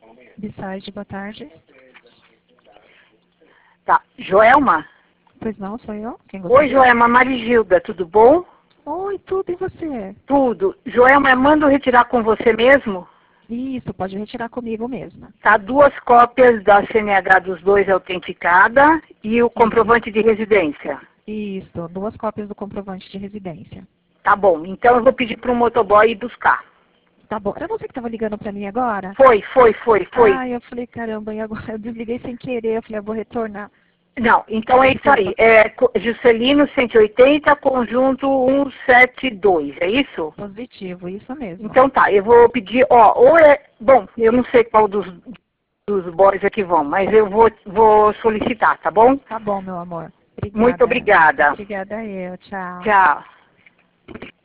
Bisside, boa tarde. Tá. Joelma? Pois não, sou eu? Quem Oi, Joelma, Marigilda, tudo bom? Oi, tudo, e você? Tudo. Joelma, mando retirar com você mesmo? Isso, pode retirar comigo mesma. Tá, 2 cópias da CNH dos dois autenticada e o comprovante de residência. Isso, 2 cópias do comprovante de residência. Tá bom, então eu vou pedir para o motoboy ir buscar. Tá bom. Era você que estava ligando para mim agora? Foi. Ai, eu falei, caramba, e agora eu desliguei sem querer, eu falei, eu vou retornar. Não, então é isso aí. É Juscelino 180, conjunto 172, é isso? Positivo, isso mesmo. Então tá, eu vou pedir, bom, eu não sei qual dos boys aqui vão, mas eu vou solicitar, tá bom? Tá bom, meu amor. Obrigada. Muito obrigada. Obrigada eu, tchau. Tchau.